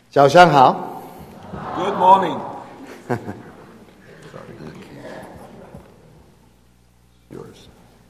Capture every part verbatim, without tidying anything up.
早上好。 Good morning. Yours.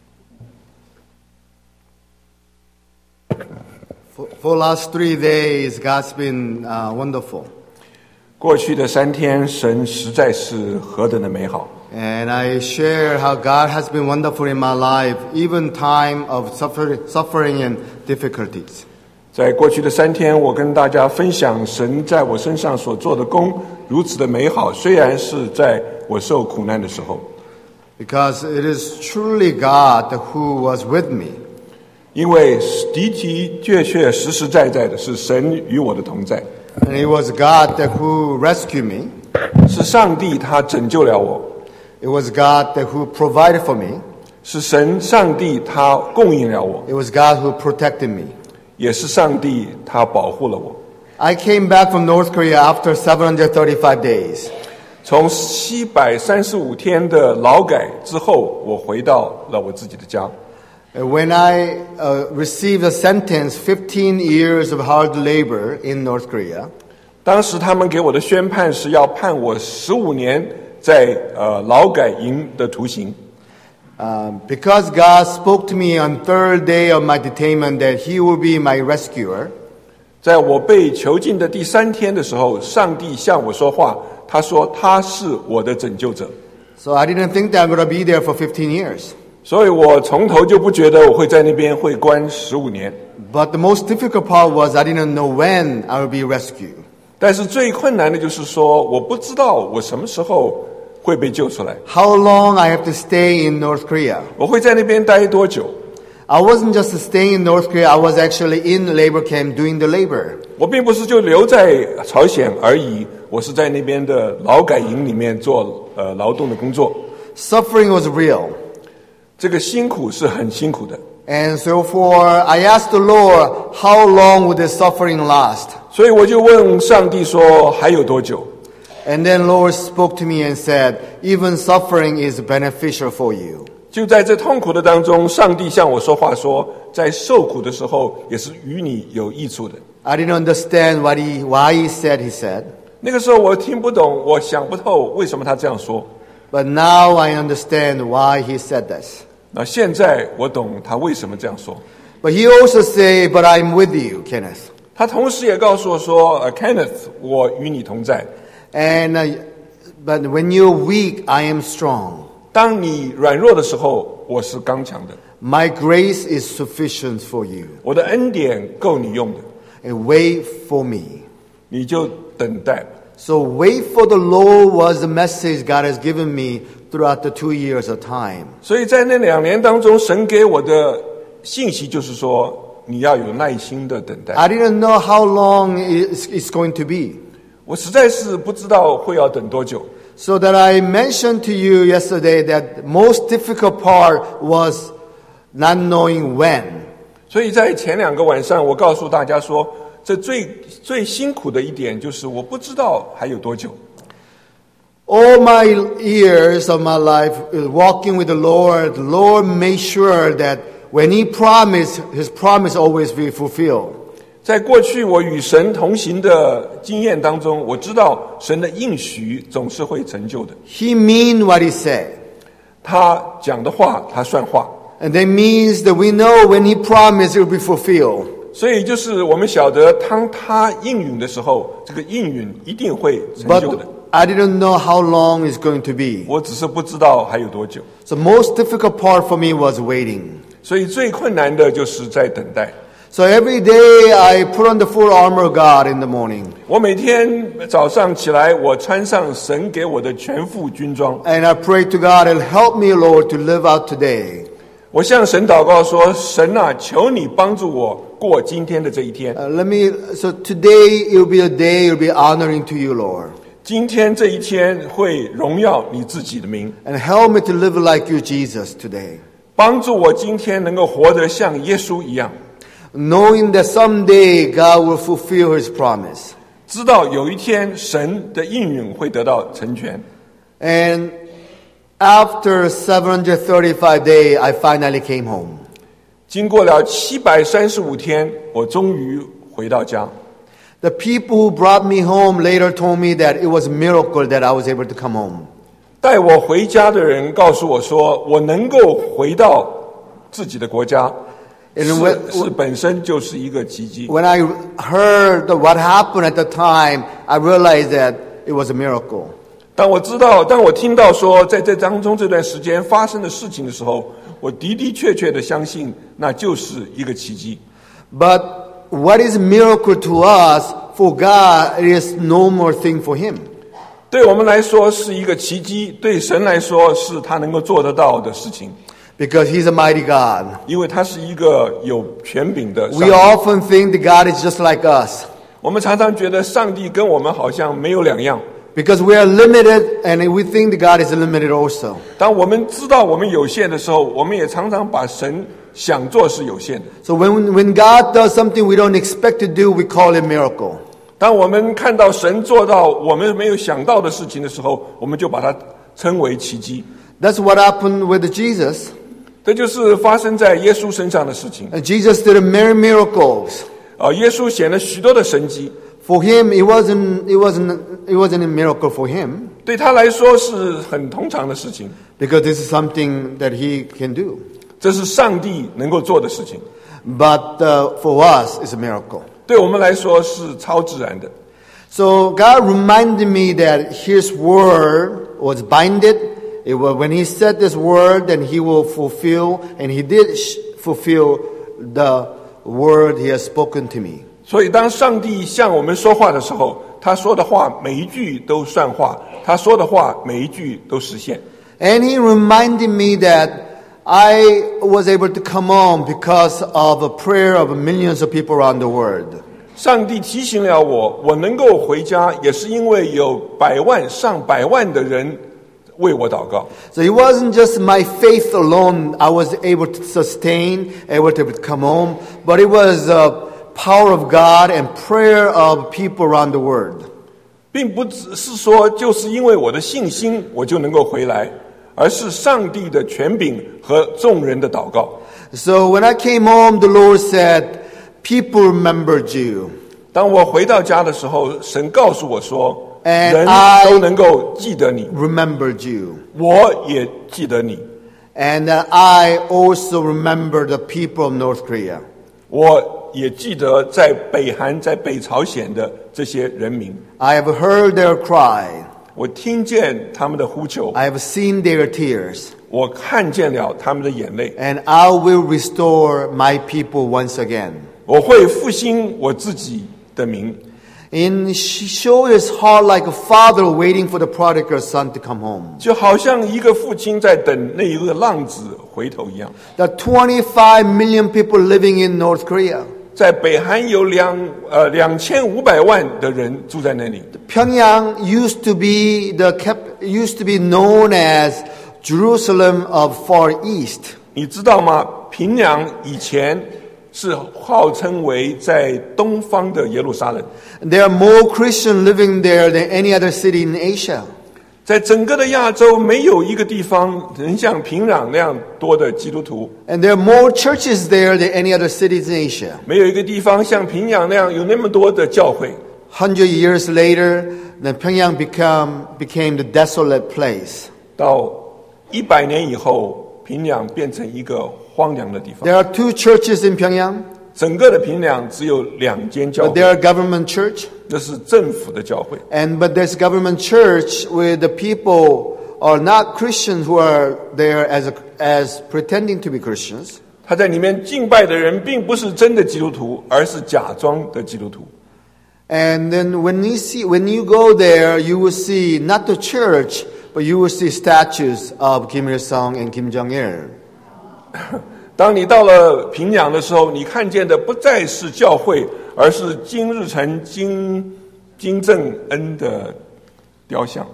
For, for last three days, God's been uh, wonderful. 过去的三天，神实在是何等的美好。 And I share how God has been wonderful in my life, even time of suffer, suffering and difficulties. 在过去的三天，我跟大家分享神在我身上所做的工如此的美好，虽然是在我受苦难的时候。 Because it is truly God who was with me. 因为的的确确实实在在的是神与我的同在， And it was God who rescued me. 是上帝他拯救了我， It was God who provided for me. 是神上帝他供应了我， It was God who protected me. 也是上帝他保护了我。 I came back from North Korea after seven hundred thirty-five days. 从七百三十五天的劳改之后，我回到了我自己的家。 When I uh, received a sentence, fifteen years of hard labor in North Korea, 当时他们给我的宣判是要判我十五年在呃劳改营的徒刑。 um, because God spoke to me on third day of my detainment that He will be my rescuer, 在我被囚禁的第三天的时候，上帝向我说话，他说他是我的拯救者。 so I didn't think that I'm going to be there for fifteen years. 所以我从头就不觉得我会在那边会关十五年。 But the most difficult part was I didn't know when I would be rescued. 但是最困难的就是说，我不知道我什么时候会被救出来， How long I have to stay in North Korea? 我会在那边待多久。 I wasn't just staying in North Korea, I was actually in the labor camp doing the labor. 我并不是就留在朝鲜而已，我是在那边的劳改营里面做呃劳动的工作。 Suffering was real. 这个辛苦是很辛苦的， And so for, I asked the Lord, how long would this suffering last? 所以我就问上帝说还有多久？ And then Lord spoke to me and said, even suffering is beneficial for you. 就在这痛苦的当中，上帝向我说话说，在受苦的时候也是与你有益处的。 I didn't understand what he, why he said he said, 那个时候我听不懂，我想不透为什么他这样说。 but now I understand why he said this. 那现在我懂他为什么这样说。 But he also said, but I'm with you, Kenneth. 他同时也告诉我说，呃 ，Kenneth， 我与你同在。 And, uh, but when you're weak, I am strong. 当你软弱的时候，我是刚强的。 My grace is sufficient for you. 我的恩典够你用的， And wait for me. 你就等待。 So wait for the Lord was the message God has given me throughout the two years of time. 所以在那两年当中，神给我的信息就是说，你要有耐心的等待。 I didn't know how long it's, it's going to be. 我实在是不知道会要等多久。 So that I mentioned to you yesterday that most difficult part was not knowing when. 所以在前两个晚上，我告诉大家说，这最最辛苦的一点就是我不知道还有多久。 All my years of my life uh, walking with the Lord, the Lord made sure that when He promised, His promise always be fulfilled. 在过去我与神同行的经验当中，我知道神的应许总是会成就的。 He mean what He said. 他讲的话，他算话。 And that means that we know when He promised it will be fulfilled. 所以就是我们晓得，当他应允的时候，这个应允一定会成就的。 But I didn't know how long it's going to be. 我只是不知道还有多久。 The most difficult part for me was waiting. 所以最困难的就是在等待。 So every day I put on the full armor of God in the morning. 我每天早上起来，我穿上神给我的全副军装， And I pray to God and help me, Lord, to live out today. 我向神祷告说：“神啊，求你帮助我过今天的这一天。 Uh, let me, so today it will be a day it will be honoring to you, Lord. 今天这一天会荣耀你自己的名， And help me to live like you, Jesus, today. 帮助我今天能够活得像耶稣一样， Knowing that someday God will fulfill His promise. 知道有一天神的应允会得到成全。 And after seven hundred thirty-five days, I finally came home. 经过了七百三十五天，我终于回到家。 The people who brought me home later told me that it was a miracle that I was able to come home. 带我回家的人告诉我说，我能够回到自己的国家， And 是 when, 是本身就是一个奇迹。 when I heard what happened at the time, I realized that it was a miracle. 当我知道，当我听到说在这当中这段时间发生的事情的时候，我的的确确的相信，那就是一个奇迹。 But what is a miracle to us, for God, it is no more thing for Him. 对我们来说是一个奇迹，对神来说是他能够做得到的事情， Because He's a mighty God. 因为他是一个有权柄的上 We 帝。 often think that God is just like us. 我们常常觉得上帝跟我们好像没有两样。 Because we are limited, and we think that God is limited also. 当我们知道我们有限的时候，我们也常常把神想做是有限的。 So when, when God does something we don't expect to do, we call it miracle. 当我们看到神做到我们没有想到的事情的时候，我们就把它称为奇迹。 That's what happened with Jesus. 这就是发生在耶稣身上的事情。 And Jesus did many miracles. 啊，耶稣显了许多的神迹， For him, it wasn't, it wasn't, it wasn't a miracle for him, 对他来说是很通常的事情。 because this is something that he can do. 这是上帝能够做的事情， But uh, for us, it's a miracle. 对我们来说是超自然的。 So God reminded me that His word was binded. It was, when He said this word, then He will fulfill, and He did sh- fulfill the word He has spoken to me. 所以当上帝向我们说话的时候，他说的话每一句都算话，他说的话每一句都实现。 And He reminded me that I was able to come home because of a prayer of millions of people around the world. 上帝提醒了我，我能够回家，也是因为有百万上百万的人为我祷告。 So it wasn't just my faith alone I was able to sustain, able to come home, but it was the power of God and prayer of people around the world. 并不只是说就是因为我的信心我就能够回来，而是上帝的权柄和众人的祷告。 So when I came home, the Lord said, people remembered you. 当我回到家的时候，神告诉我说， And 人 I 都能够记得你， Remembered you. 我也记得你， And uh, I also remember the people of North Korea. 我也记得在北韩、在北朝鲜的这些人民， I have heard their cry. 我听见他们的呼求， I have seen their tears. 我看见了他们的眼泪， And I will restore my people once again. 我会复兴我自己的名。 And she showed his heart like a father waiting for the prodigal son to come home. 就好像一个父亲在等那一个浪子回头一样。 The twenty-five million people living in North Korea. 在北韩有两呃两千五百万的人住在那里。 Pyongyang used to be the cap- used to be known as Jerusalem of Far East. 你知道吗？平壤以前是号称为在东方的耶路撒冷， There are more Christians living there than any other city in Asia. 在整个的亚洲没有一个地方能像平壤那样多的基督徒， And there are more churches there than any other cities in Asia. 没有一个地方像平壤那样有那么多的教会。 Hundred years later, then Pyongyang become, became the desolate place. 到一百年以后，平壤变成一个荒凉的地方。 There are two churches in Pyongyang, 整个的平壤只有两间教 but 会， there are government church. 那是政府的教会。 And but there's government church where the people are not Christians who are there as a, as pretending to be Christians. 他在里面敬拜的人并不是真的基督徒，而是假装的基督徒。 And then when you see when you go there, you will see not the church, but you will see statues of Kim Il Sung and Kim Jong Il. 当你到了平壤的时候，你看见的不再是教会，而是金日成、金金正恩的雕像。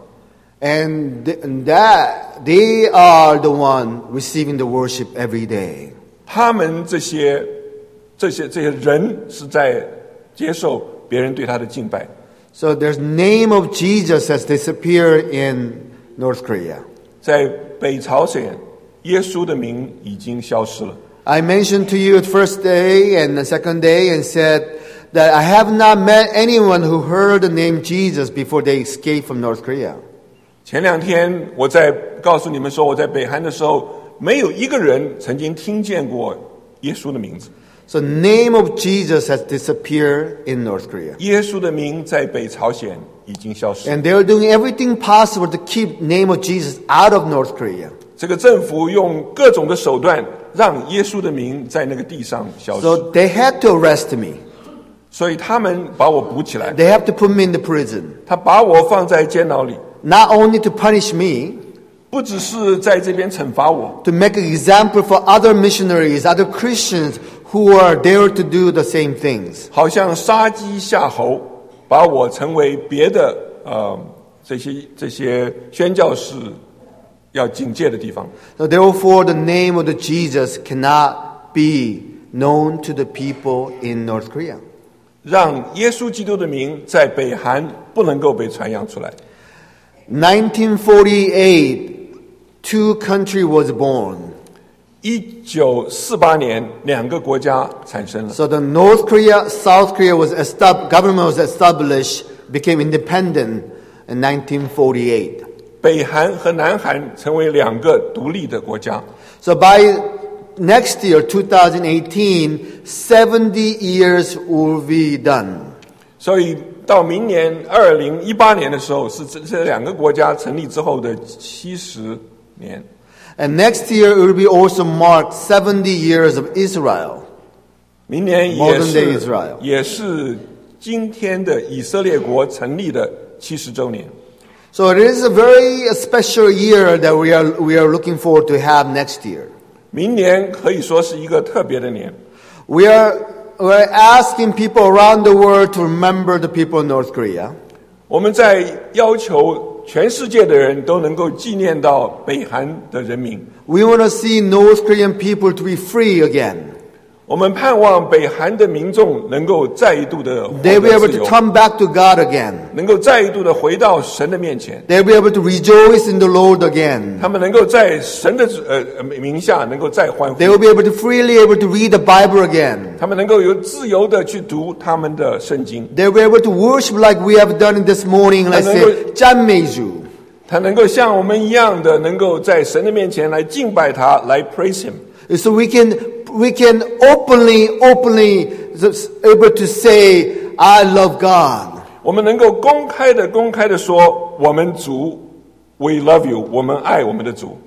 And, th- and that they are the one receiving the worship every day. 他们这些这些这些人是在接受别人对他的敬拜。 So there's name of Jesus has disappeared in North Korea. 在北朝鲜，耶稣的名已经消失了。 I mentioned to you the first day and the second day and said that I have not met anyone who heard the name Jesus before they escaped from North Korea. 前两天我在告诉你们说，我在北韩的时候，没有一个人曾经听见过耶稣的名字。 So the name of Jesus has disappeared in North Korea. 耶稣的名在北朝鲜已经消失。 And they are doing everything possible to keep name of Jesus out of North Korea. 这个政府用各种的手段，让耶稣的名在那个地上消失。 So they had to arrest me. 所以他们把我捕起来， They have to put me in the prison. 他把我放在监牢里， Not only to punish me, 不只是在这边惩罚我， to make an example for other missionaries, other Christians who are there to do the same things. 好像杀鸡下猴，把我成为别的呃这些这些宣教士要警戒的地方。 So therefore, the name of the Jesus cannot be known to the people in North Korea. 让耶稣基督的名在北韩不能够被传扬出来。 nineteen forty-eight, two countries was born. 一九四八年，两个国家产生了。 So the North Korea, South Korea was established, government was established, became independent in nineteen forty-eight. 北韩和南韩成为两个独立的国家。 So by next year, twenty eighteen, seventy years will be done. 所以到明年二零一八年的时候，是这这两个国家成立之后的七十年。 And next year it will be also marked seventy years of Israel. 明年也 Modern day 是 Israel. 也是今天的以色列国成立的七十周年。 So it is a very special year that we are we are looking forward to have next year. 明年可以说是一个特别的年。 We are we are asking people around the world to remember the people in North Korea. 我们在要求全世界的人都能够纪念到北韩的人民。 We want to see North Korean people to be free again. 我们盼望北韩的民众能够再一度的获 They will be 得 able 自 to 由， come back to God again. 能够再一度的回到神的面前。 They will be able to rejoice in the Lord again. 他们能够在神的呃呃名下能够再欢呼 They，will be able to freely able to read the Bible again. 他们能够有自由的去读他们的圣经， They will be able to worship like we have done this morning. Let's say, Janmeju. 他能够像我们一样的，能够在神的面前来敬拜他，来 praise him。 So we can we can openly openly able to say, I love God. 我们能够公开的公开的说，我们主 ，We love you， 我们爱我们的主。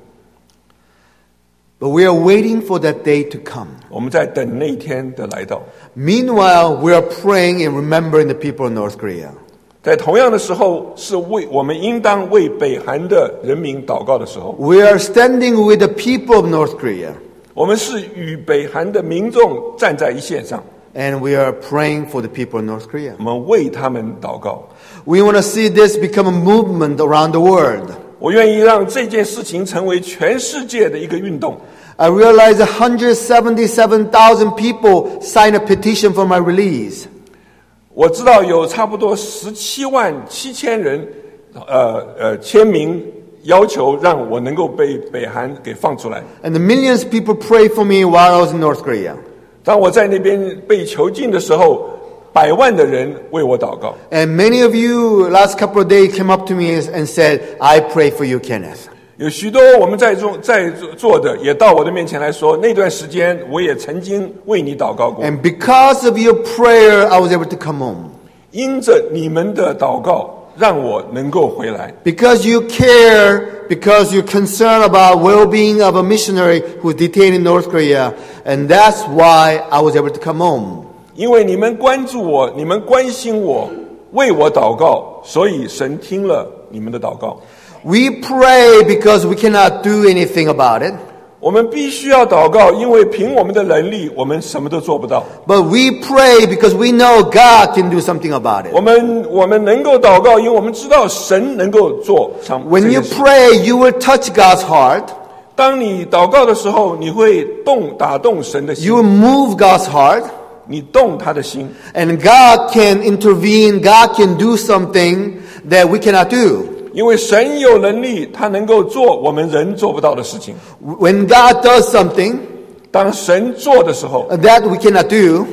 But we are waiting for that day to come. 我们在等那一天的来到。 Meanwhile, we are praying and remembering the people in North Korea. 在同样的时候，是为我们应当为北韩的人民祷告的时候。 We are standing with the people of North Korea. 我们是与北韩的民众站在一线上， And we are praying for the people in North Korea. 我们为他们祷告。 We want to see this become a movement around the world. 我愿意让这件事情成为全世界的一个运动。 I realize one hundred seventy-seven thousand people signed a petition for my release. 我知道有差不多十七万七千人，呃呃签名要求让我能够被北韩给放出来。 And the millions of people prayed for me while I was in North Korea. 当我在那边被囚禁的时候，百万的人为我祷告。 And many of you last couple of days came up to me and said, I pray for you, Kenneth. 有许多我们在座在座的也到我的面前来说，那段时间我也曾经为你祷告过。 And because of your prayer, I was able to come home. 因着你们的祷告，让我能够回来。 Because you care, because you're concerned about well-being of a missionary who's detained in North Korea, and that's why I was able to come home. 因为你们关注我，你们关心我，为我祷告，所以神听了你们的祷告。 We pray because we cannot do anything about it. 我们必须要祷告，因为凭我们的能力，我们什么都做不到。 But we pray because we know God can do something about 我 it. 们我们能够祷告，因为我们知道神能够做上这 When you 件事。 pray, you will touch God's heart. 当你祷告的时候，你会动打动神的心 You，will move God's heart. 你动他的心， And God can intervene. God can do something that we cannot do. 因为神有能力，他能够做我们人做不到的事情。 When God does something 当神做的时候， that we cannot do,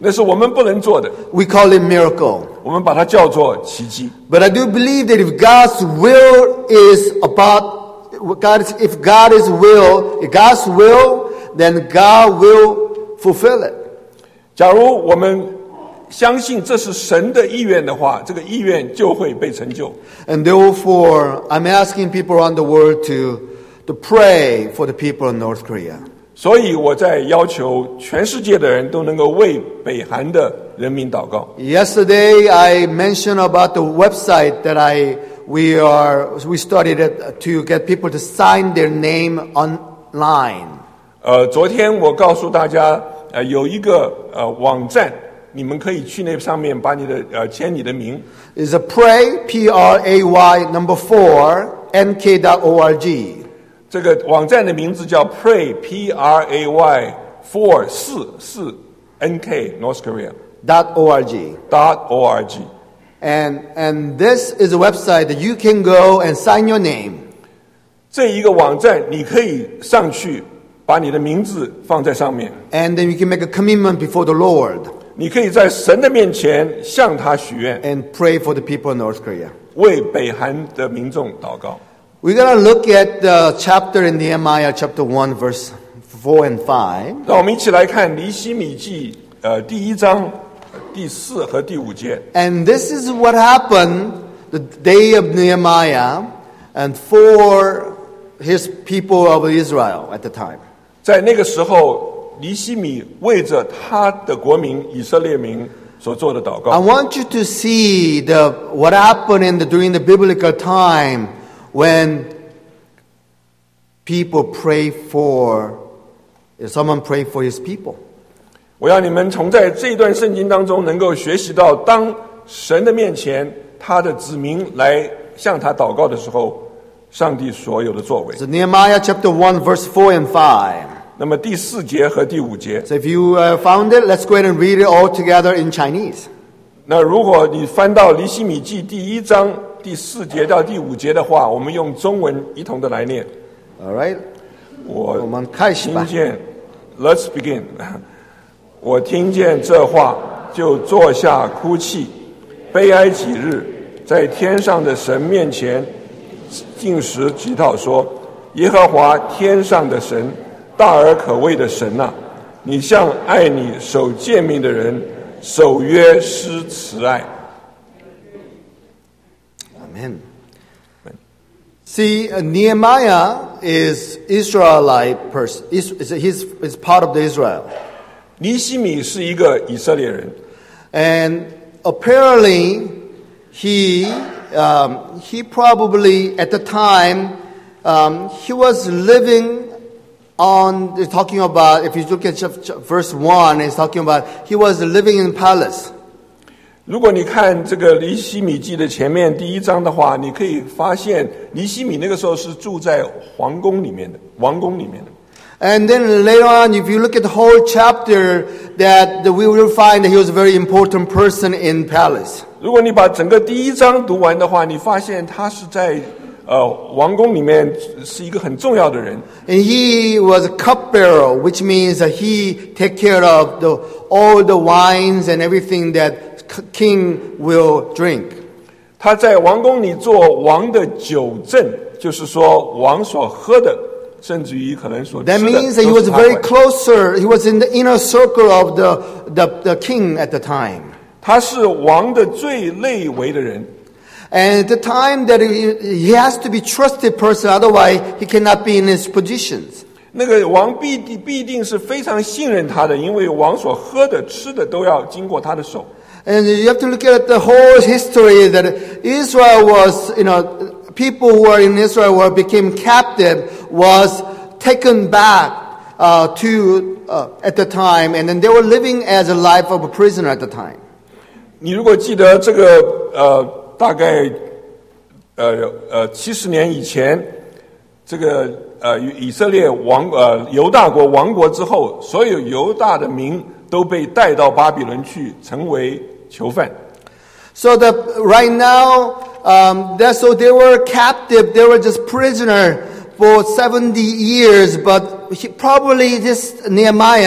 那是我们不能做的， We call it miracle. 我们把它叫做奇迹。 But I do believe that if God's will is about God, is, if God is will, if God's will, then God will fulfill it. 假如我们相信这是神的意愿的话，这个意愿就会被成就。 And therefore, I'm asking people around the world to to pray for the people in North Korea. 所以我在要求全世界的人都能够为北韩的人民祷告。 Yesterday, I mentioned about the website that I we are we started it to get people to sign their name online. 呃，昨天我告诉大家，呃，有一个呃网站，你们可以去那上面把你的呃签你的名。 It's a pray P R A Y number four N K dot org. 这个网站的名字叫 Pray P R A Y four 四四 N K North Korea dot org. dot org。 And and this is a website that you can go and sign your name. 这一个网站你可以上去，把你的名字放在上面， And then you can make a commitment before the Lord 你可以在神的面前向他许愿， and pray for the people in North Korea. 为北韩的民众祷告。 We're going to look at the chapter in Nehemiah, chapter one, verse four and five. 让我们一起来看尼希米记呃第一章第四和第五节。 And this is what happened the day of Nehemiah and for his people of Israel at the time. 在那个时候，尼希米为着他的国民以色列民所做的祷 I 告。 want you to see the what happened in the, during the biblical time when people pray for, if someone pray for his people. 我要你们从在这一段圣经当中能够学习到，当神的面前，他的子民来向他祷告的时候，上帝所有的作为。 So Nehemiah chapter one, verse four and five. 那么第四节和第五节， So if you uh, found it, let's go ahead and read it all together in Chinese. 那如果你翻到尼希米记第一章第四节到第五节的话，我们用中文一同的来念。 All right? 我我们开始吧。 听见 ，Let's begin 。我听见这话，就坐下哭泣，悲哀几日，在天上的神面前进食祈祷说：耶和华天上的神，大而可畏的神啊，你向爱你守诫命的人守约施慈爱。 Amen. See, uh, Nehemiah is Israelite person. Is is he's is part of the Israel, 尼希米是一个以色列人， and apparently he um, he probably at the time um, he was living on. They're talking about if you look at ch- ch- verse one, it's talking about he was living in palace. 如果你看这个尼希米记的前面第一章的话，你可以发现尼希米那个时候是住在皇宫里面的，王宫里面的。 And then later on, if you look at the whole chapter, that, that we will find that he was a very important person in palace. 如果你把整个第一章读完的话，你发现他是在呃王宫里面是一个很重要的人。 And he was a cupbearer, which means that he take care of the, all the wines and everything that king will drink. 他在王宫里做王的酒政，就是说王所喝的，甚至于可能所吃的 That means that he 都 was 是他 very 管。 closer. He was in the inner circle of the, the, the king at the time. 他是王的最内围的人。 And at the time that he, he has to be trusted person, otherwise he cannot be in his positions. 那个王必定必定是非常信任他的，因为王所喝的、吃的都要经过他的手。 And you have to look at the whole history that Israel was, you know, people who were in Israel who became captive was taken back uh, to uh, at the time, and then they were living as a life of a prisoner at the time. 你如果记得这个呃，大概呃呃七十年以前，这个呃以色列王呃犹大国亡国之后，所有犹大的民都被带到巴比伦去，成为囚犯。 So that right now, um, that so they were captive, they were just prisoner for seventy years, but he, probably this Nehemiah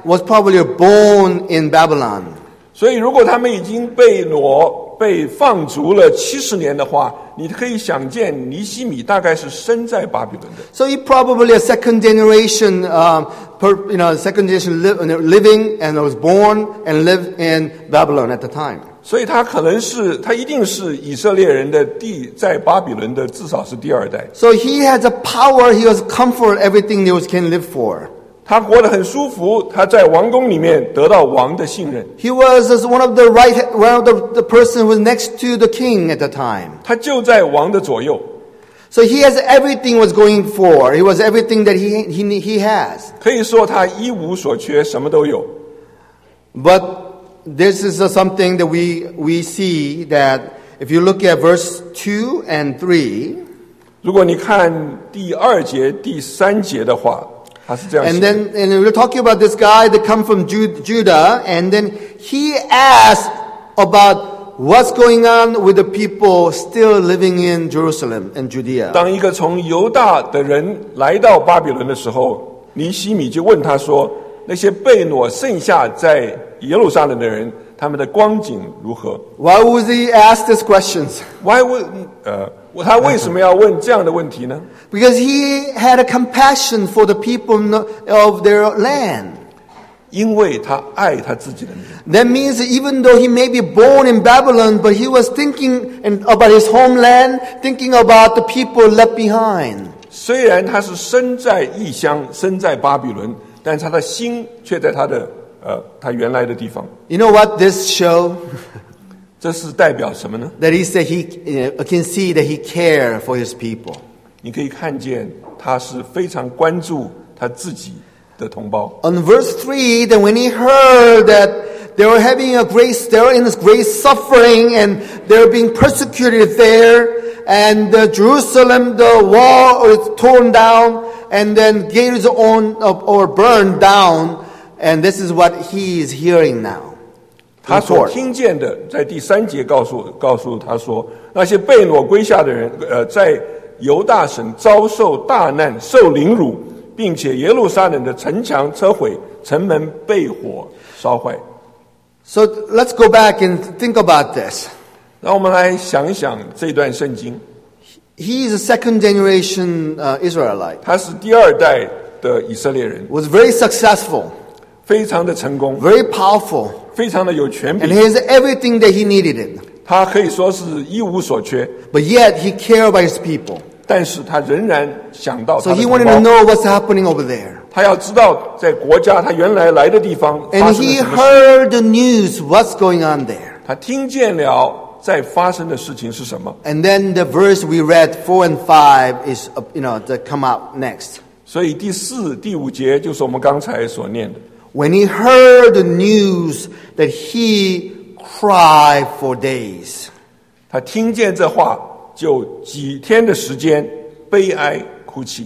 was probably born in Babylon. 所以如果他们已经被掳被放逐了七十年的话，你可以想见尼希米大概是生在巴比伦的。 So he probably a second generation, um, per, you know, second generation li- living and was born and lived in Babylon at the time. 所以他可能是他一定是以色列人的第在巴比伦的至少是第二代。 So he has a power, he has comfort, everything he can live for. 他活得很舒服，他在王宫里面得到王的信任。 He was as one of the right, one of the, the person who was next to the king at the time. 他就在王的左右， So he has everything was going for. He was everything that he, he, he has. 可以说他一无所缺，什么都有。 But this is uh, something that we, we see that if you look at verse two and three, 如果你看第二节、第三节的话，他是这样写 and 的。 then and we're talking about this guy that come from Ju- Judah, and then he asked about what's going on with the people still living in Jerusalem and Judea. 当一个从犹大的人来到巴比伦的时候，尼希米就问他说：“那些被掳剩下在耶路撒冷的人，他们的光景如何 Why would he ask these questions? ？”Why would 呃，他为什么要问这样的问题呢？ Because he had a compassion for the people of their land. 因为他爱他自己的民。 That means that even though he may be born in Babylon, but he was thinking about his homeland, thinking about the people left behind. 虽然他是身在异乡，身在巴比伦，但是他的心却在他的呃他原来的地方。 You know what this show? 这是代表什么呢？ That he said he you know, can see that he cared for his people. 你可以看见他是非常关注他自己的同胞。 On verse three, then when he heard that they were having a great, they were in this great suffering and they were being persecuted there, and uh, Jerusalem, the wall is torn down, and then gates on uh, or burned down, and this is what he is hearing now. 他所听见的，在第三节告诉告诉他说，那些被掳归下的人，呃，在犹大省遭受大难，受凌辱，并且耶路撒冷的城墙车毁，城门被火烧坏。 So let's go back and think about this. 让我们来想一想这段圣经， He is a second generation uh, Israelite. 他是第二代的以色列人， Was very successful, 非常的成功， very powerful, 非常的有权 and 柄， he has everything that he needed. 他可以说是一无所缺， But yet he cared about his people. 但是他仍然想到 So 他的 he 同 wanted to 胞， know what's happening over there. 他要知道在国家他原来来的地方发 And 生了 he 什么事， heard the news, what's going on there. 他听见了在发生的事情是什么。 And then the verse we read, four and five, is, uh, you know, to come out next. 所以第四、第五节就是我们刚才所念的。 When he heard the news that he cried for days. 他听见这话，就几天的时间悲哀哭泣。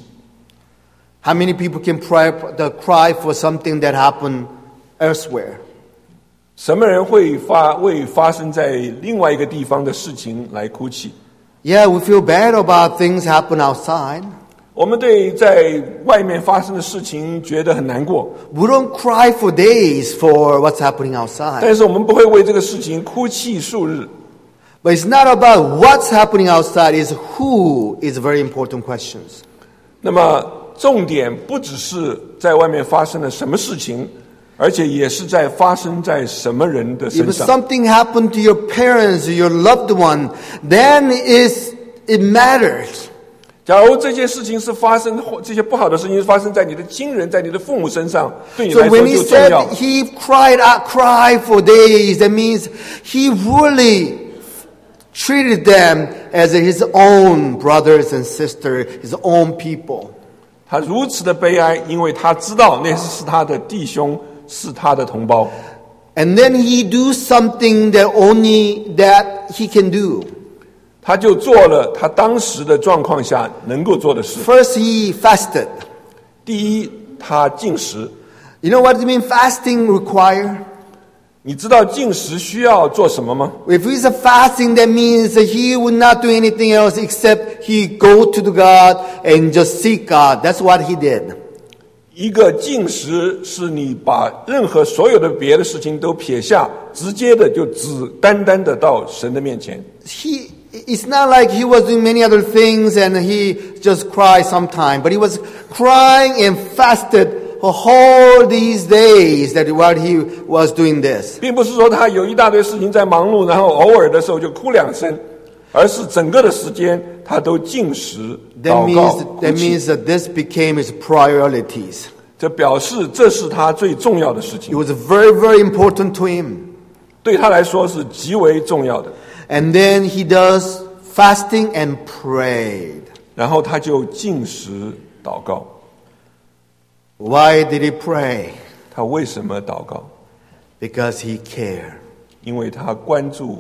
How many people can cry, the cry for something that happened elsewhere? 什么人会发为发生在另外一个地方的事情来哭泣？ Yeah, we feel bad about things happen outside. 我们对在外面发生的事情觉得很难过， We don't cry for days for what's happening outside. 但是我们不会为这个事情哭泣数日。 But it's not about what's happening outside, it's who is very important questions. 那么重点不只是在外面发生了什么事情，而且也是在发生在什么人的 If 身上。 something happened to your parents or your loved one, then is it matters. 假如这件事情是发生，这些不好的事情是发生在你的亲人、在你的父母身上，对你 So 来说 when he 就重要 said。he cried out, cried for days, that means he really treated them as his own brothers and sisters, his own people. 他如此的悲哀，因为他知道那是他的弟兄，是他的同胞。 And then he do something that only that he can do. 他就做了他当时的状况下能够做的事。 First, he fasted. 第一，他禁食。 You know what does it mean fasting require? 你知道禁食需要做什么吗？ If he's a fasting, that means that he would not do anything else except he go to the God and just seek God. That's what he did. 一个禁食是你把任何所有的别的事情都撇下，直接的就只单单的到神的面前。 He, it's not like he was doing many other things and he just cried sometime, but he was crying and fasted for all these days that while he was doing this. 并不是说他有一大堆事情在忙碌，然后偶尔的时候就哭两声，而是整个的时间他都禁食 That 祷告 means, 哭 that 泣。 means that this became his priorities. 这表示这是他最重要的事 It 情， was very, very important to him. 对他来说是极为重要的。 And then he does fasting and prayed. 然后他就禁食祷告。 Why did he pray? 他为什么祷告？ Because he cared. 因为他关注，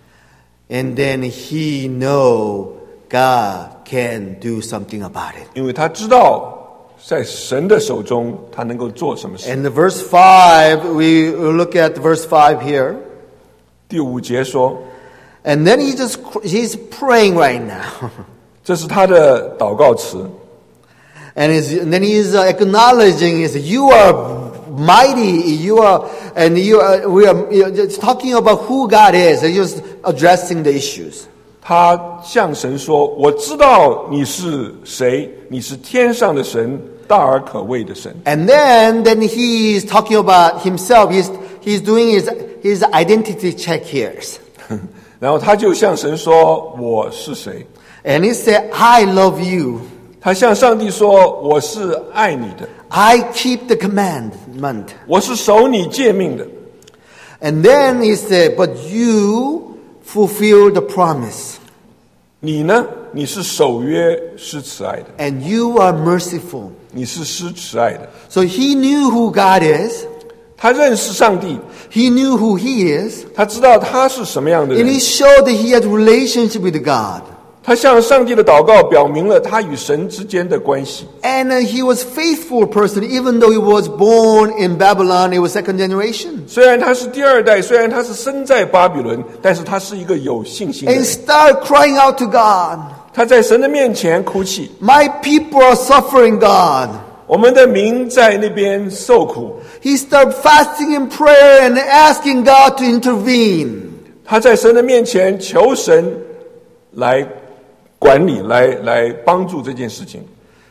And then he know God can do something about it. 因为他知道在神的手中他能够做什么事。 And the verse five, we look at verse five here. 第五节说， And then he just, he's praying right now. 这是他的祷告词。 And, he's, and then he's acknowledging is you are mighty, you are, and you are, we are you know, just talking about who God is. He's just addressing the issues. 他向神说：“我知道你是谁，你是天上的神，大而可畏的神。” And then, then he's talking about himself. He's, he's doing his, his identity check here. 然后他就向神说：“我是谁？” And he said, I love you. 他向上帝说：“我是爱你的， I keep the commandment. 我是守你诫命的。” And then he said, but you fulfill the promise. 你呢？你是守约施慈爱的， And you are merciful. 你是施慈爱的。 So he knew who God is. 他认识上帝， He knew who he is. 他知道他是什么样的 And 人 he。showed that he had a relationship with God. 他向上帝的祷告表明了他与神之间的关系。 And uh, he was a faithful person, even though he was born in Babylon. He was second generation. 虽然他是第二代，虽然他是生在巴比伦，但是他是一个有信心的 And 人。 start crying out to God. 他在神的面前哭泣。 My people are suffering, God. 我们的民在那边受苦。 He started fasting in prayer and asking God to intervene. 他在神的面前求神来管理，来来帮助这件事情。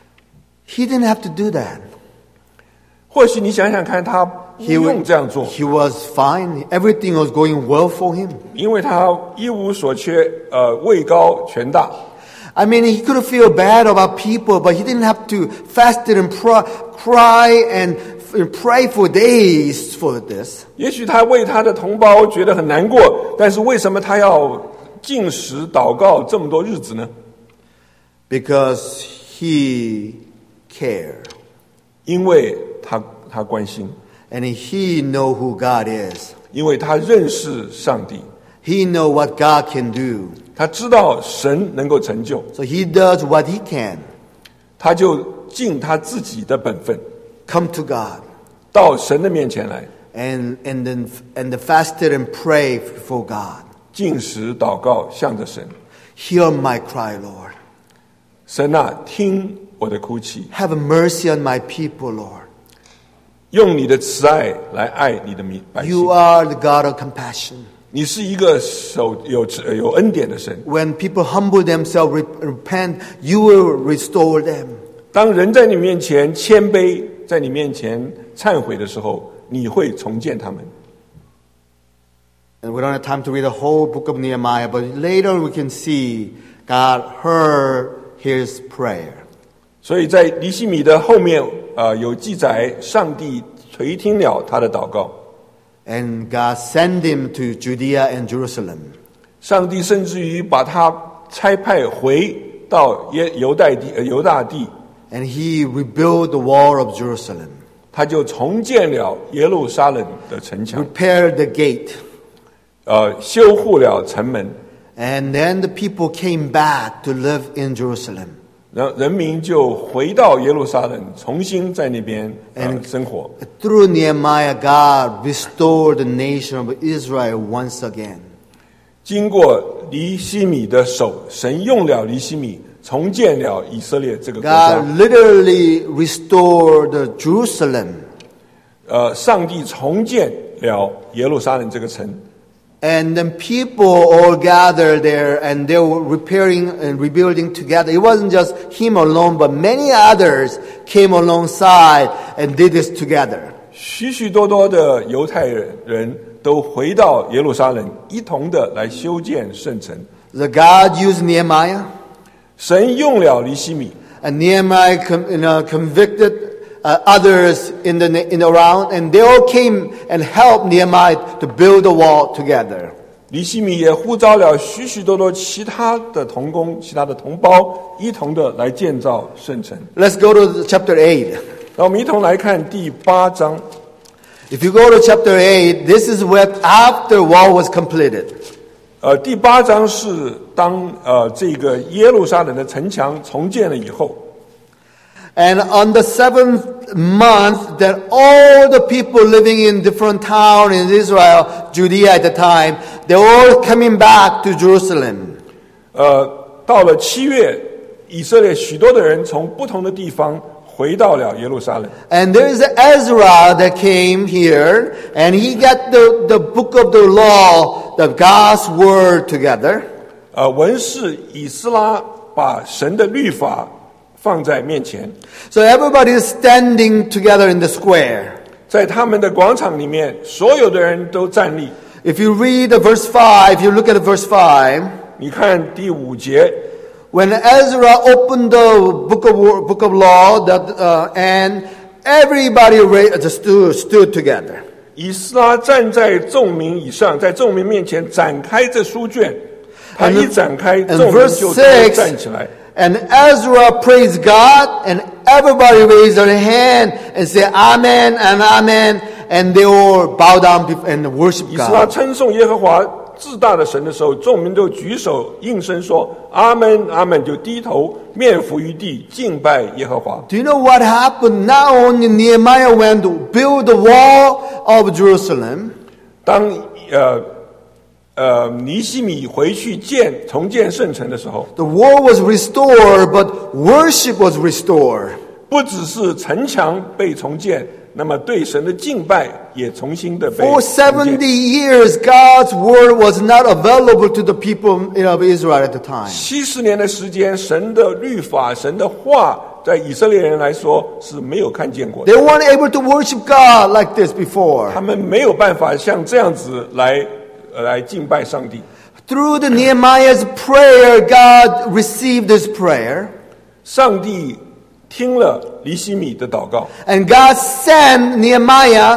He didn't have to do that. 或许你想想看，他不 He, 用 wa- 这样做， he was fine. Everything was going well for him. 因为他一无所缺，呃，位高权大。 I mean, he could feel bad about people, but he didn't have to fast and pr- cry and f- pray for days for this. 也许他为他的同胞觉得很难过，但是为什么他要禁食祷告这么多日子呢？ Because he cared. 因为他他关心， And he know who God is. 因为他认识上帝， He know what God can do. 他知道神能够成就， So he does what he can. 他就尽他自己的本分， Come to God. 到神的面前来， And, and then and the fasted and pray for God. 禁食祷告，向着神。 Hear my cry, Lord. 神啊，听我的哭泣， Have mercy on my people, Lord. 用你的慈爱来爱你的民百姓 You。are the God of compassion. 你是一个手有有恩典的神。 When people humble themselves, re- repent, you will restore them. 当人在你面前谦卑，在你面前忏悔的时候，你会重建他们。 And we don't have time to read the whole book of Nehemiah, but later we can see God heard his prayer. 所以在尼希米的后面，呃，有记载，上帝垂听了他的祷告， And God sent him to Judea and Jerusalem. 上帝甚至于把他差派回到耶犹大地、呃犹大地， And he rebuilt the wall of Jerusalem, 他就重建了耶路撒冷的城墙， repaired the gate. 呃，修护了城门， And then the people came back to live in Jerusalem. 然后人民就回到耶路撒冷，重新在那边、呃、生活。 Through Nehemiah, God restored the nation of Israel once again. 经过尼希米的手，神用了尼希米， 重建了以色列这个国家。 God literally restored Jerusalem. 呃，上帝重建了耶路撒冷这个城。 And then people all gathered there and they were repairing and rebuilding together. It wasn't just him alone, but many others came alongside and did this together. 许许多多的犹太人都回到耶路撒冷，一同的来修建圣城。 The God used Nehemiah, 神用了尼希米， and Nehemiah com, you know, convicted uh, others in the in the around, and they all came and helped Nehemiah to build the wall together. 尼希米也呼召了许许多多其他的同工、其他的同胞，一同的来建造圣城。 Let's go to chapter eight. 那我们一同来看第八章。 If you go to chapter eight, this is where after wall was completed. 呃，第八章是当呃这个耶路撒冷的城墙重建了以后， And on the seventh month, that all the people living in different towns in Israel, Judea at the time, they were all coming back to Jerusalem. 呃，到了七月，以色列许多的人从不同的地方回到了耶路撒冷。 And there is Ezra that came here, and he got the, the book of the law, the God's word together. 呃，文士以斯拉把神的律法放在面前， So everybody is standing together in the square. 在他们的广场里面，所有的人都站立。 If you read the verse five, if you look at verse five, 你看第五节， when Ezra opened the book of book of law, that uh, and everybody ra- just stood, stood together. 以斯拉站在众民以上，在众民面前展开这书卷，他 And 一展开， and 众民 verse 就都 six, 站起来。 and Ezra praised God, and everybody raised their hand and said, Amen and Amen, and they all bow down and worship 以斯拉 God. 称颂耶和华至大的神的时候，众民都举手应声说阿门阿门，就低头面伏于地敬拜耶和华。 Do you know what happened? Not only Nehemiah went to build the wall of Jerusalem, 当呃呃尼希米回去建重建圣城的时候， the wall was restored, but worship was restored. 不只是城墙被重建，那么对神的敬拜也重新的被 For 重建。 seventy years, God's word was not available to the people of Israel at the time. 七十年的时间，神的律法、神的话，在以色列人来说是没有看见过的。 They weren't able to worship God like this before. 他们没有办法像这样子来呃来敬拜上帝。 Through the Nehemiah's prayer, God received his prayer, 上帝听了尼希米的祷告， and God sent Nehemiah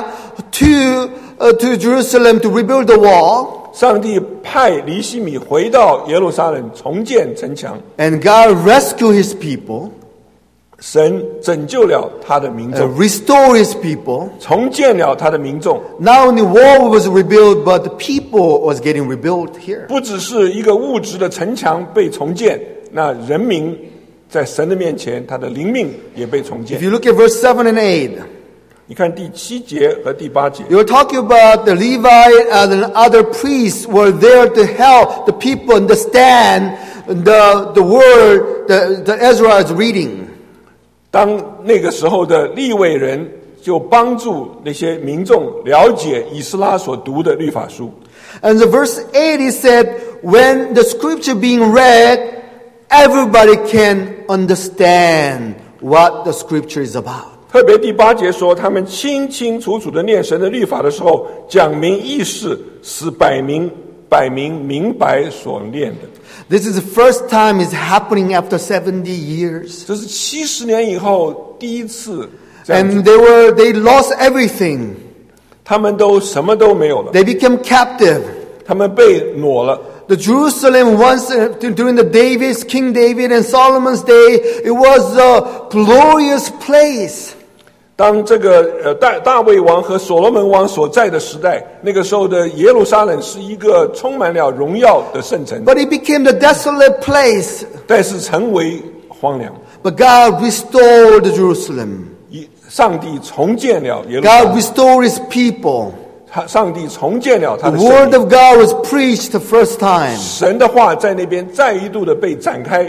to uh, to Jerusalem to rebuild the wall, 上帝派尼希米回到耶路撒冷重建城墙， and God rescued his people, 神拯救了他的民 uh, 众， restored his people. 重建了他的民众。 Not only wall was rebuilt, but the people was getting rebuilt here. 不只是一个物质的城墙被重建，那人民在神的面前，他的灵命也被重 If 建。 you look at verse seven and eight, 你看第七节和第八节， you're talking about the Levite and other priests were there to help the people understand the, the word that, that Ezra is reading. 当那个时候的利未人就帮助那些民众了解以斯拉所读的律法书。 And the verse eight, he said, when the scripture being read, everybody can understand what the scripture is about. 特别第八节说，他们清清楚楚的念神的律法的时候，讲明意思，使百民百民明白所念的。 This is the first time it's happening after seventy years. 这是七十年以后第一次这样子， And they were, they lost everything. 他们都什么都没有了， They became captive. 他们被挪了。 The Jerusalem once uh, during the David's, King David and Solomon's day, it was a glorious place. 当这个呃大大卫王和所罗门王所在的时代，那个时候的耶路撒冷是一个充满了荣耀的圣城， But it became the desolate place. 但是成为荒凉。 But God restored Jerusalem. 以上帝重建了耶路撒 God 冷， restored his people. 他上帝重建了他 The 的圣 word 民， of God was preached the first time. 神的话在那边再一度的被展开。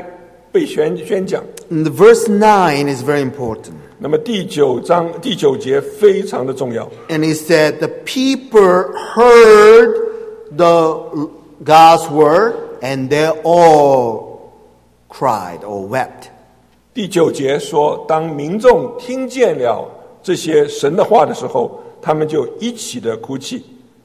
被宣宣讲。 And the verse nine is very important. 那么第九章第九节非常的重要。 And he said, the people heard the God's word and they all cried or wept. 第九节说，当民众听见了这些神的话的时候，他们就一起的哭泣。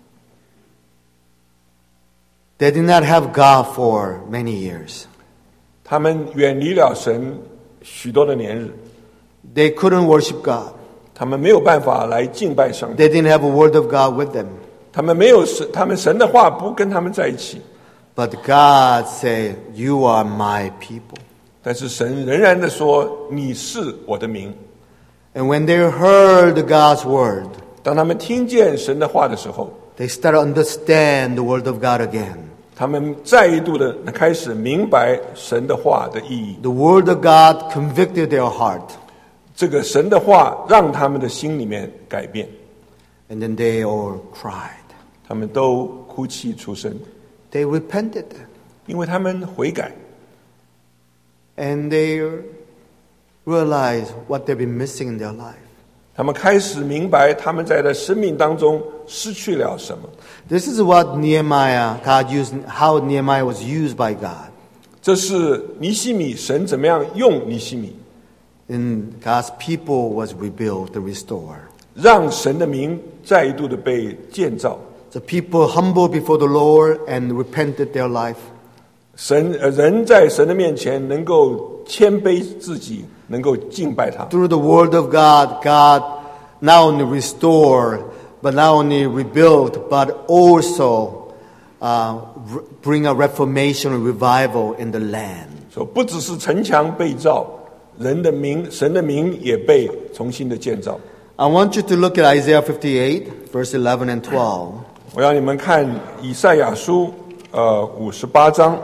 They did not have God for many years. 他们远离了神许多的年日， They couldn't worship God. 他们没有办法来敬拜上帝， They didn't have a word of God with them. 他们没有神，他们神的话不跟他们在一起。 But God said, you are my people. 但是神仍然的说：“你是我的民。” And when they heard God's word, 当他们听见神的话的时候， they started to understand the word of God again. 他们再一度的开始明白神的话的意义。 The word of God convicted their heart. 这个神的话让他们的心里面改变， And then they all cried. 他们都哭泣出声， They repented. 因为他们悔改， And they realized what they've been missing in their life. 他们开始明白他们在的生命当中失去了什么。 This is what Nehemiah, God used, how Nehemiah was used by God. 这是尼希米，神怎么样用尼希米， And God's people was rebuilt and restored. 让神的名再一度的被建造。 The people humbled before the Lord and repented their life. 神呃人在神的面前能够谦卑自己，能够敬拜他。 Through the word of God, God not only restored, but not only rebuilt, but also uh, re- bring a reformation and revival in the land. 所以不只是城墙被造，人的名，神的名也被重新的建造。 I want you to look at Isaiah fifty-eight, verse eleven and twelve. 我要你们看以赛亚书，呃，五十八章，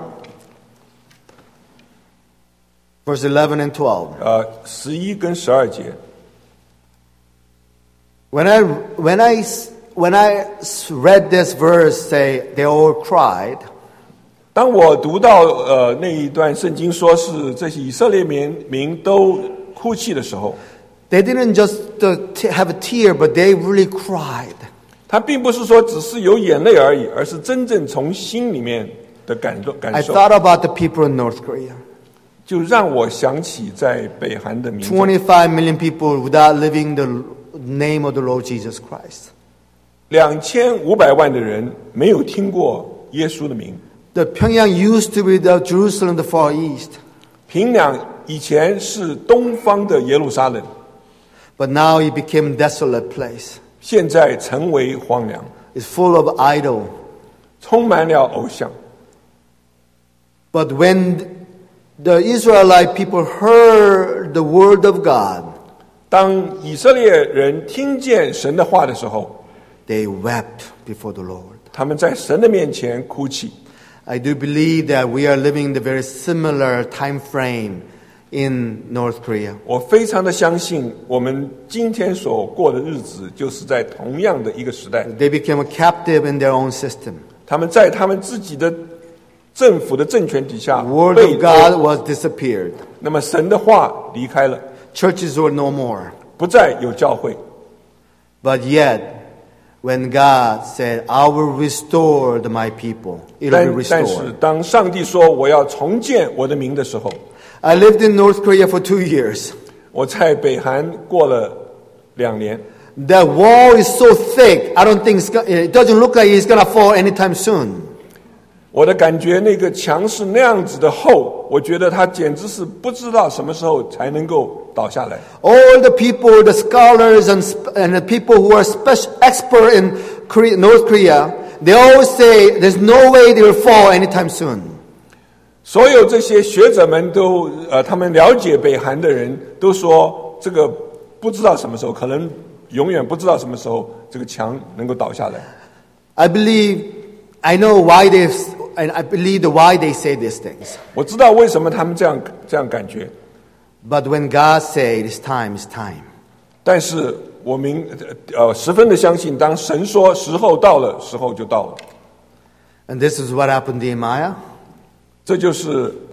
Verse eleven and twelve. 呃，十一跟十二节。 When I, when I, when I read this verse, say, they all cried, 当我读到呃那一段圣经说是这些以色列民民都哭泣的时候， they didn't just uh, t- have a tear, but they really cried. 他并不是说只是有眼泪而已，而是真正从心里面的感动 I 感受， thought about the people in North Korea. 就让我想起在北韩的民众， twenty-five million people without living the name of the Lord Jesus Christ. 两千五百万的人没有听过耶稣的名。 The Pyongyang used to be the Jerusalem, the Far East, 平壤以前是东方的耶路撒冷， but now it became a desolate place. 现在成为荒凉， It's full of idol. 充满了偶像。 But when the Israelite people heard the word of God, 当以色列人听见神的话的时候， they wept before the Lord. 他们在神的面前哭泣。 I do believe that we are living the very similar time frame in North Korea. 我非常的相信，我们今天所过的日子，就是在同样的一个时代。 They became a captive in their own system. 他们在他们自己的政府的政权底下 The word 被 of God was disappeared. 那么神的话离开了， Churches were no more. 不再有教会。 But yet, when God said, I will restore my people, it 但 will be 但是 restored. 当上帝说我要重建我的名的时候， I lived in North Korea for two years. 我在北韩过了两年， The wall is so thick, I don't think it's go- it doesn't look like it's going to fall anytime soon. 我的感觉那个墙是那样子的厚，我觉得它简直是不知道什么时候才能够倒下来。 All the people, the scholars and, sp- and the people who are special expert in Korea, North Korea, they all say there's no way they will fall anytime soon. 所有这些学者们都，呃，他们了解北韩的人都说，这个不知道什么时候，可能永远不知道什么时候这个墙能够倒下来。 I believe, I know why they, and I believe the why they say these things. 我知道为什么他们这样这样感觉， But when God said it's time, it's time. 但是我明呃十分的相信，当神说时候到了，时候就到了。 And this is what happened to Nehemiah. 这就是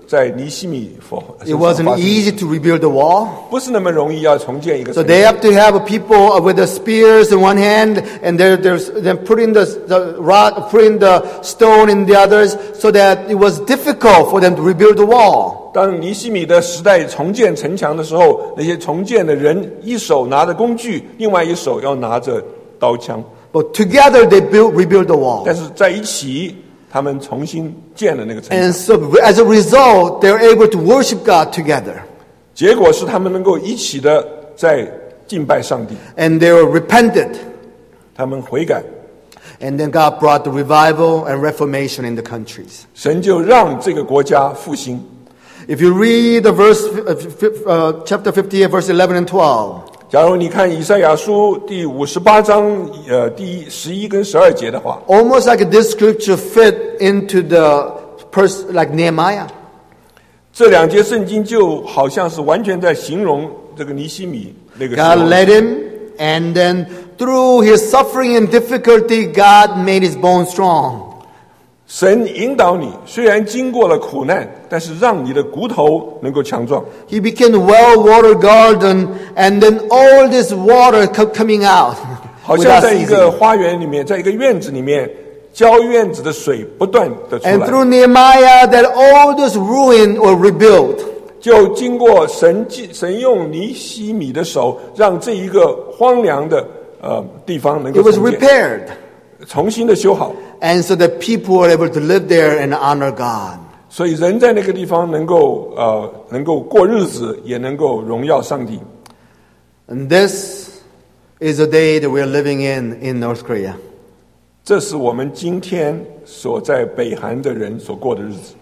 在尼希米佛 It wasn't easy to rebuild the wall. 不是那么容易要重建一个 So 城 they 墙。 have to have people with the spears in one hand, and they're, they're then putting the, the rock, putting the stone in the others, so that it was difficult for them to rebuild the wall. 当尼希米的时代重建城墙的时候，那些重建的人一手拿着工具，另外一手要拿着刀枪， But together they built, rebuilt the wall. 但是在一起，他们重新建了那个城墙。 And so as a result, they're able to worship God together. 结果是他们能够一起的在敬拜上帝， And they were repented. 他们悔改， And then God brought the revival and reformation in the countries. 神就让这个国家复兴。 If you read the verse, uh, chapter fifty-eight, verse eleven and twelve, 假如你看以赛亚书第五十八章，呃，第十一跟十二节的话， almost like this scripture fit into the person like Nehemiah. 这两节圣经就好像是完全在形容这个尼希米那个时 God 候。 led him, and then through his suffering and difficulty, God made his bones strong. 神引导你，虽然经过了苦难，但是让你的骨头能够强壮。 He became a well-watered garden, and then all this water kept coming out 好 without 像在一个 ceasing. 花园里面，在一个院子里面，浇院子的水不断的出 And 来。 through Nehemiah, that all this ruin were rebuilt. 就经过神神用尼希米的手，让这一个荒凉的呃地方能够 It was 重建， repaired. 重新的修好。 And so the people were able to live there and honor God. 所以人在那个地方能够呃能够过日子，也能够荣耀上帝。 And this is the day that we're living in in North Korea. 这是我们今天所在北韩的人所过的日子。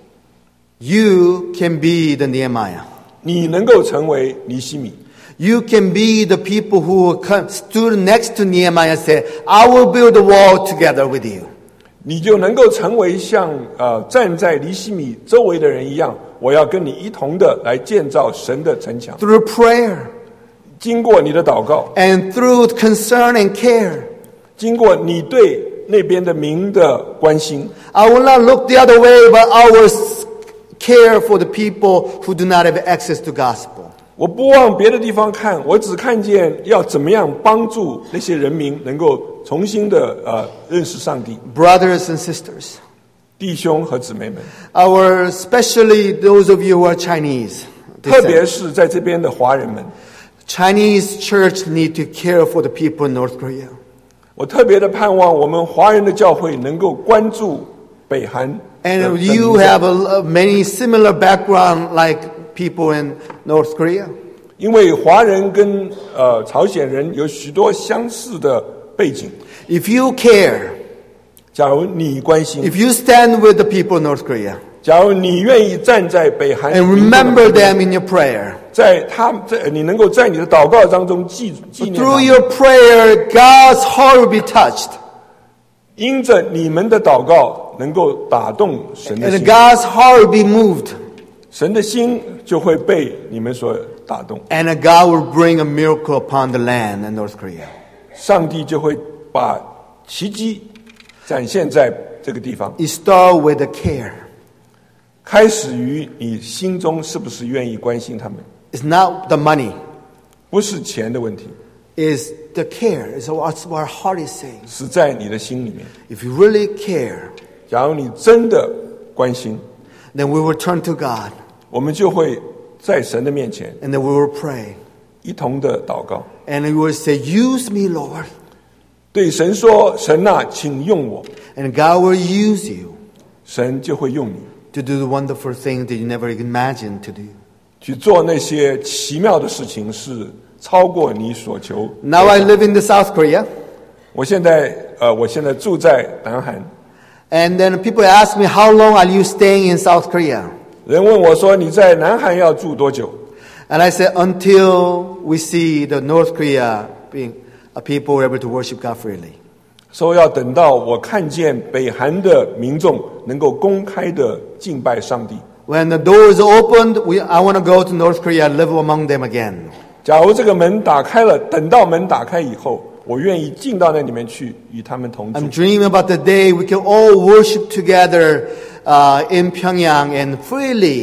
You can be the Nehemiah. 你能够成为尼希米， You can be the people who come- stood next to Nehemiah and said, I will build the wall together with you. 你就能够成为像呃站在尼希米周围的人一样，我要跟你一同的来建造神的城墙。 Through prayer 经过你的祷告， and through concern and care. 经过你对那边的民的关心， I will not look the other way, but I will s- care for the people who do not have access to gospel. 我不往别的地方看，我只看见要怎么样帮助那些人民能够重新的呃认识上帝， Brothers and sisters, 弟兄和姊妹们， our, especially those of you who are Chinese, 特别是在这边的华人们， Chinese church need to care for the people in North Korea. 我特别的盼望我们华人的教会能够关注北韩的的 And 民 you 众 have a, a many similar background like people in North Korea. 因为华人跟呃朝鲜人有许多相似的背景。 If you care, 假如你关心， if you stand with the people in North Korea 假如你愿意站在北韩 and 民众的 remember 旁边 them in your prayer, 在他们在你能够在你的祷告当中记纪念他 through 们， your prayer, God's heart will be touched. 因着你们的祷告能够打动神的 And 心， God's heart will be moved. 神的心就会被你们所打动， And God will bring a miracle upon the land in North Korea. 上帝就会把奇迹展现在这个地方。 It starts with the care. 开始于你心中是不是愿意关心他们， It's not the money. 不是钱的问题， It's the care. It's what our heart is saying. 是在你的心里面。 If you really care, 假如你真的关心， then we will turn to God 我们就会在神的面前 and then we will pray. 一同的祷告， And we will say, use me, Lord. 对神说：“神啊，请用我。 And God will use you ” 神就会用你 to do the wonderful things that you never imagined to do. 去做那些奇妙的事情，是超过你所求。 Now I live in the South Korea. 我现在呃，我现在住在南韩。 And then people ask me, how long are you staying in South Korea? 人问我说：“你在南韩要住多久 And I said, until we see the North Korea being a people able to worship God freely. 说要等到我看见北韩的民众能够公开的敬拜上帝。 When the door is opened, we, I want to go to North Korea and live among them again. 假如这个门打开了，等到门打开以后，我愿意进到那里面去，与他们同住 I'm。dreaming about the day we can all worship together uh, in Pyongyang and freely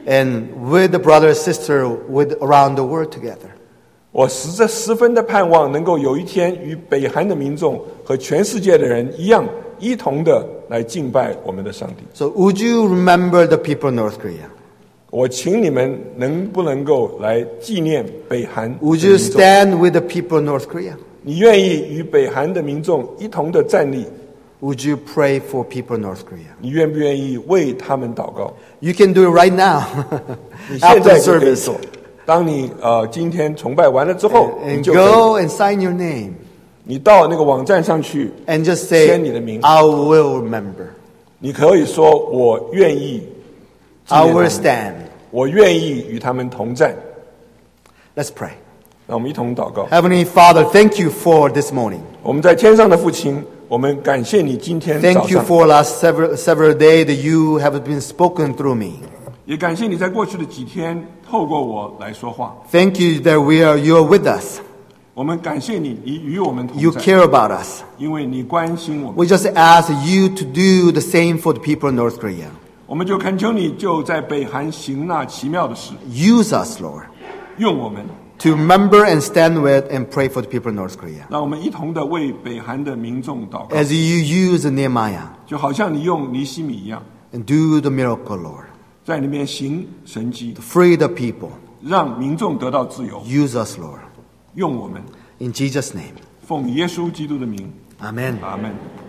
and with the brother and sister with around the world together. 我实在十分的盼望能够有一天与北韩的民众和全世界的人一样，一同的来敬拜我们的上帝。 So would you remember the people in North Korea? 我请你们能不能够来纪念北韩的 Would 民 you 众？ stand with the people in North Korea? 你愿意与北韩的民众一同的站立？ Would you pray for people in North Korea? 你愿不愿意为他们祷告？ You can do it right now 你现 after 在就可以 service. 做。当你呃今天崇拜完了之后，你 And 就可以 go and sign your name 你到那个网站上去， and just 签 say, 你的名。 I will remember. 你可以说我愿意纪 I 念他 will 们， stand. 我愿意与他们同在。 Let's pray. 让我们一同祷告。 Heavenly Father, thank you for this morning. 我们在天上的父亲，我们感谢你今天早 Thank you 上， for last several, several days that you have been spoken through me. 也感谢你在过去的几天透过我来说话。 Thank you that we are, you are with us. 我们感谢你，你与我们同 You 在， care about us. 因为你关心我们。 We just ask you to do the same for the people in North Korea. 我们就恳求你，就在北韩行那奇妙的事， Use us, Lord, 用我们， to remember and stand with and pray for the people in North Korea. 让我们一同的为北韩的民众祷告， As you use Nehemiah 就好像你用尼西米一样， and do the miracle, Lord. 在里面行神迹， Free the people. 让民众得到自由。 Use us, Lord. 用我们， In Jesus' name. 奉耶稣基督的名， Amen. 阿门。